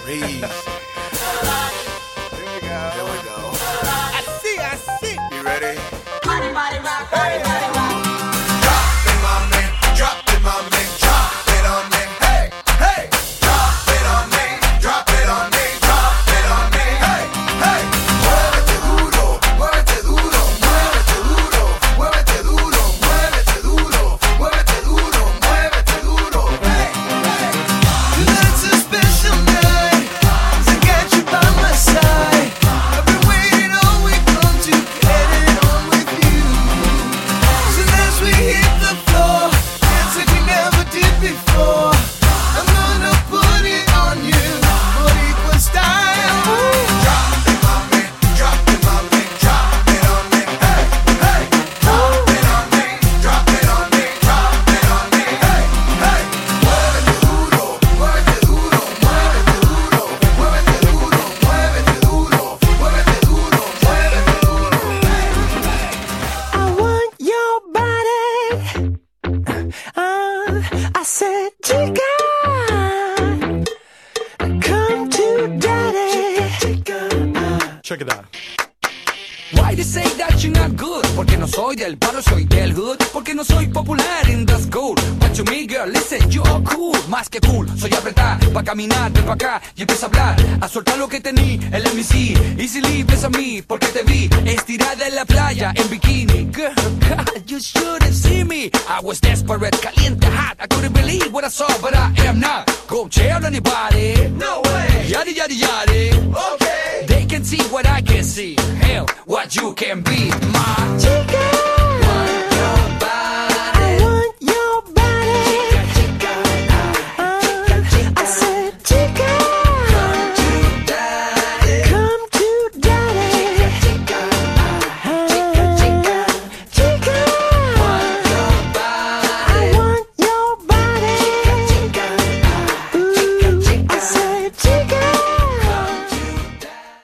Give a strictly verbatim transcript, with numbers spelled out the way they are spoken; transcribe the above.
breeze. Here we go. Here we go. I see, I see. You ready? Body, body, rock, body, body, rock. Drop it, mommy. Drop it, mommy. Drop it on me. Hey, hey. Drop it on me. Drop it on me. Drop it on me. Hey, hey. Muévete duro, muévete duro, muévete duro, muévete duro, muévete duro, muévete duro, muévete duro. Hey, hey. Tonight's a special night, 'cause I got you by my side. I've been waiting all week long to get it on with you. So as we hit the floor, dance like we never did before. I'm gonna put it on you, for equal style. Drop it, mommy. Drop it, mommy. Drop it on me. Hey, hey. Drop it on me. Drop it on me. Drop it on me. Hey, hey. Muévete duro, muévete duro, muévete duro, muévete duro, muévete duro, muévete duro, muévete duro. I want your body. Uh, I said, chica, come to daddy. Check it out. Why they say that you're not good? Porque no soy del paro, soy del hood. Porque no soy popular in the school. But to me, girl, listen, you are cool. Más que cool, soy apretar, pa' caminar, ven pa' acá y empieza a hablar. A soltar lo que tení, el M C. Easily, ves a mí, porque te vi estirada en la playa, en bikini. Girl, God, you shouldn't see me. I was desperate, caliente, hot. I couldn't believe what I saw, but I am not. Go tell anybody. No way. Yadi, yadi, yadi. Okay. They can see what I can see. Hell, what you can be, my Chica,